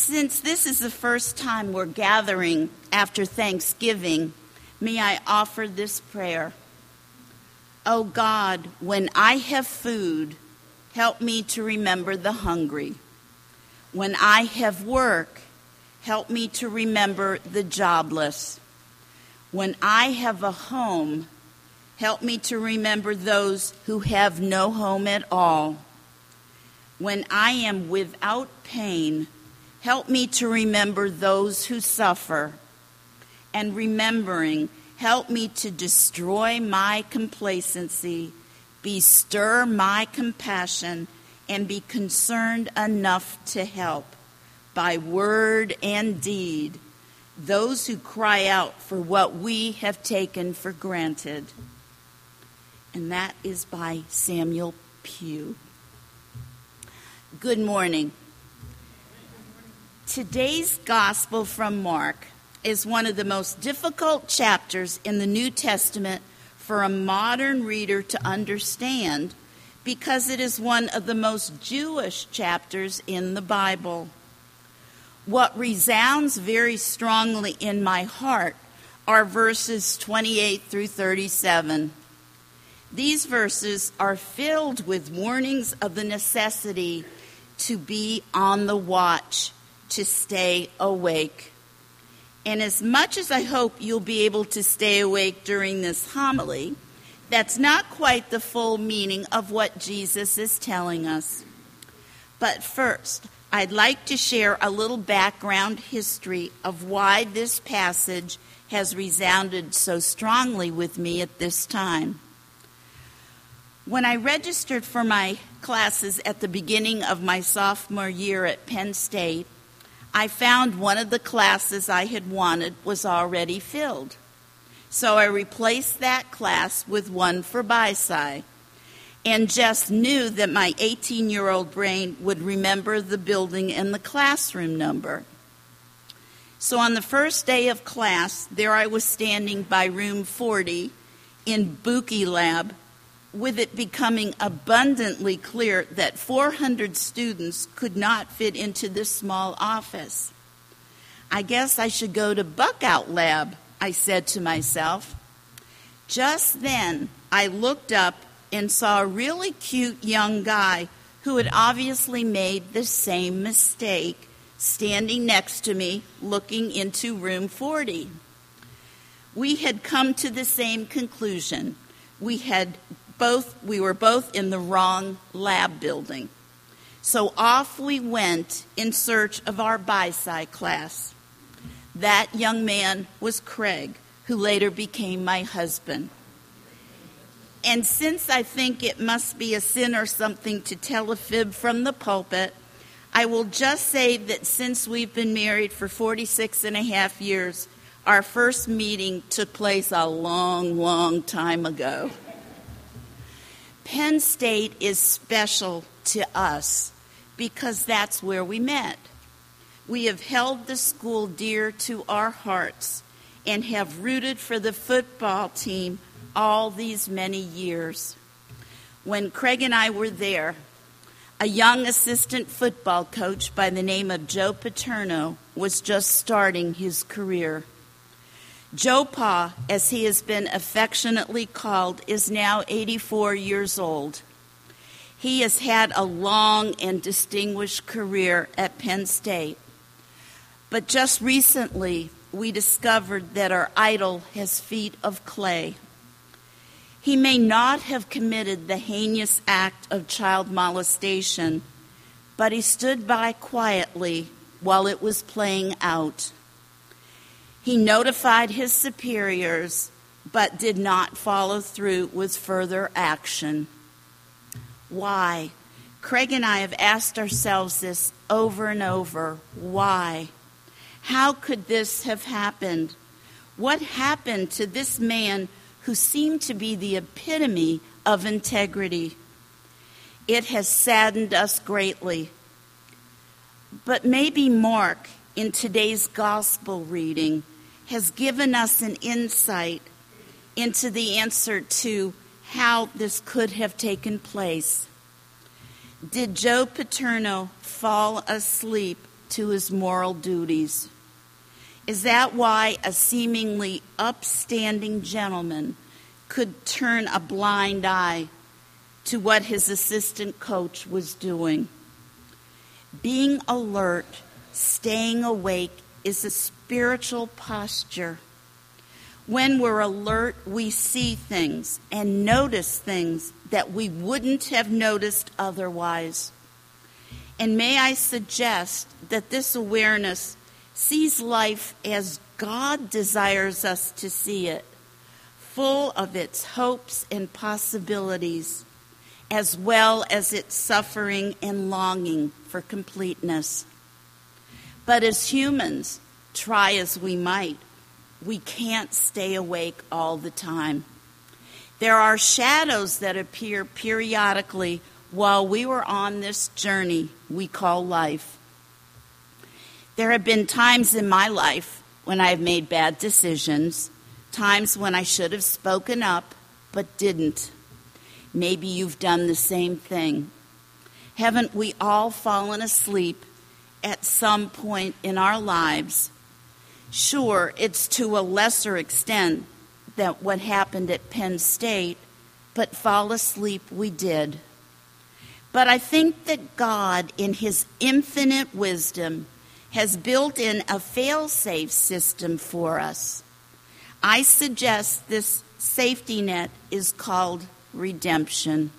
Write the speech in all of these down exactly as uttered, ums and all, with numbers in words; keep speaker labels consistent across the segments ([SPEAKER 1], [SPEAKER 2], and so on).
[SPEAKER 1] Since this is the first time we're gathering after Thanksgiving, may I offer this prayer. O God, when I have food, help me to remember the hungry. When I have work, help me to remember the jobless. When I have a home, help me to remember those who have no home at all. When I am without pain, help me to remember those who suffer. And remembering, help me to destroy my complacency, bestir my compassion, and be concerned enough to help, by word and deed, those who cry out for what we have taken for granted. And that is by Samuel Pugh. Good morning. Today's Gospel from Mark is one of the most difficult chapters in the New Testament for a modern reader to understand because it is one of the most Jewish chapters in the Bible. What resounds very strongly in my heart are verses twenty-eight through thirty-seven. These verses are filled with warnings of the necessity to be on the watch, to stay awake. And as much as I hope you'll be able to stay awake during this homily, that's not quite the full meaning of what Jesus is telling us. But first, I'd like to share a little background history of why this passage has resounded so strongly with me at this time. When I registered for my classes at the beginning of my sophomore year at Penn State, I found one of the classes I had wanted was already filled. So I replaced that class with one for Bi-Sci and just knew that my eighteen-year-old brain would remember the building and the classroom number. So on the first day of class, there I was standing by room forty in Buki Lab, with it becoming abundantly clear that four hundred students could not fit into this small office. I guess I should go to Buckout Lab, I said to myself. Just then, I looked up and saw a really cute young guy who had obviously made the same mistake, standing next to me, looking into room forty. We had come to the same conclusion. We had both, we were both in the wrong lab building. So off we went in search of our Bi-Sci class. That young man was Craig, who later became my husband. And since I think it must be a sin or something to tell a fib from the pulpit, I will just say that since we've been married for forty-six and a half years, our first meeting took place a long, long time ago. Penn State is special to us because that's where we met. We have held the school dear to our hearts and have rooted for the football team all these many years. When Craig and I were there, a young assistant football coach by the name of Joe Paterno was just starting his career. Joe Pa, as he has been affectionately called, is now eighty-four years old. He has had a long and distinguished career at Penn State. But just recently, we discovered that our idol has feet of clay. He may not have committed the heinous act of child molestation, but he stood by quietly while it was playing out. He notified his superiors, but did not follow through with further action. Why? Craig and I have asked ourselves this over and over. Why? How could this have happened? What happened to this man who seemed to be the epitome of integrity? It has saddened us greatly. But maybe Mark, in today's gospel reading, has given us an insight into the answer to how this could have taken place. Did Joe Paterno fall asleep to his moral duties? Is that why a seemingly upstanding gentleman could turn a blind eye to what his assistant coach was doing? Being alert, staying awake, is a spiritual posture. When we're alert, we see things and notice things that we wouldn't have noticed otherwise. And may I suggest that this awareness sees life as God desires us to see it, full of its hopes and possibilities, as well as its suffering and longing for completeness. But as humans, try as we might, we can't stay awake all the time. There are shadows that appear periodically while we were on this journey we call life. There have been times in my life when I've made bad decisions, times when I should have spoken up but didn't. Maybe you've done the same thing. Haven't we all fallen asleep at some point in our lives? Sure, it's to a lesser extent than what happened at Penn State, but fall asleep we did. But I think that God, in his infinite wisdom, has built in a fail-safe system for us. I suggest this safety net is called redemption.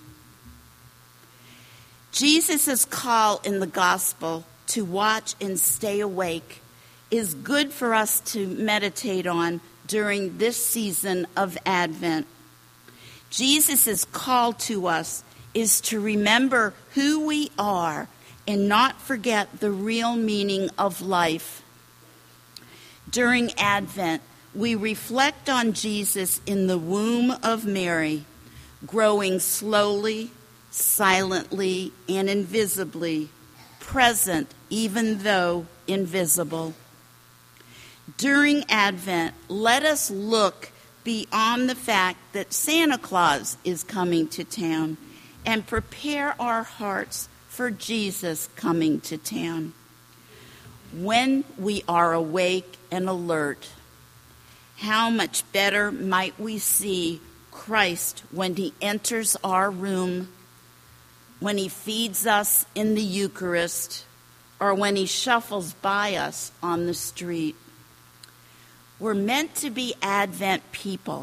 [SPEAKER 1] Jesus' call in the gospel to watch and stay awake is good for us to meditate on during this season of Advent. Jesus' call to us is to remember who we are and not forget the real meaning of life. During Advent, we reflect on Jesus in the womb of Mary, growing slowly, silently, and invisibly, present even though invisible. During Advent, let us look beyond the fact that Santa Claus is coming to town and prepare our hearts for Jesus coming to town. When we are awake and alert, how much better might we see Christ when he enters our room, when he feeds us in the Eucharist, or when he shuffles by us on the street. We're meant to be Advent people,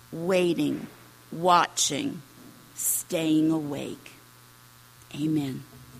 [SPEAKER 1] waiting, watching, staying awake. Amen.